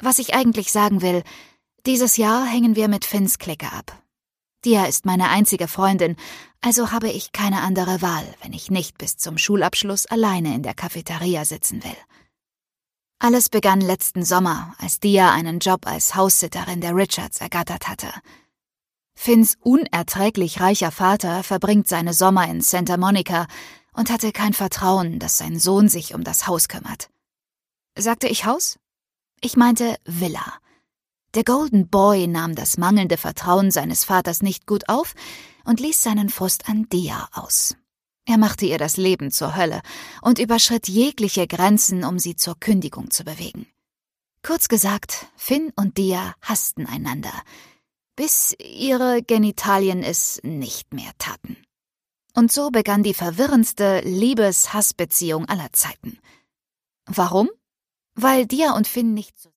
Was ich eigentlich sagen will, dieses Jahr hängen wir mit Finns Clique ab. Dia ist meine einzige Freundin, also habe ich keine andere Wahl, wenn ich nicht bis zum Schulabschluss alleine in der Cafeteria sitzen will. Alles begann letzten Sommer, als Dia einen Job als Haussitterin der Richards ergattert hatte. Finns unerträglich reicher Vater verbringt seine Sommer in Santa Monica und hatte kein Vertrauen, dass sein Sohn sich um das Haus kümmert. Sagte ich Haus? Ich meinte Villa. Der Golden Boy nahm das mangelnde Vertrauen seines Vaters nicht gut auf und ließ seinen Frust an Dia aus. Er machte ihr das Leben zur Hölle und überschritt jegliche Grenzen, um sie zur Kündigung zu bewegen. Kurz gesagt, Finn und Dia hassten einander, bis ihre Genitalien es nicht mehr taten. Und so begann die verwirrendste Liebes-Hass-Beziehung aller Zeiten. Warum? Weil Dia und Finn nicht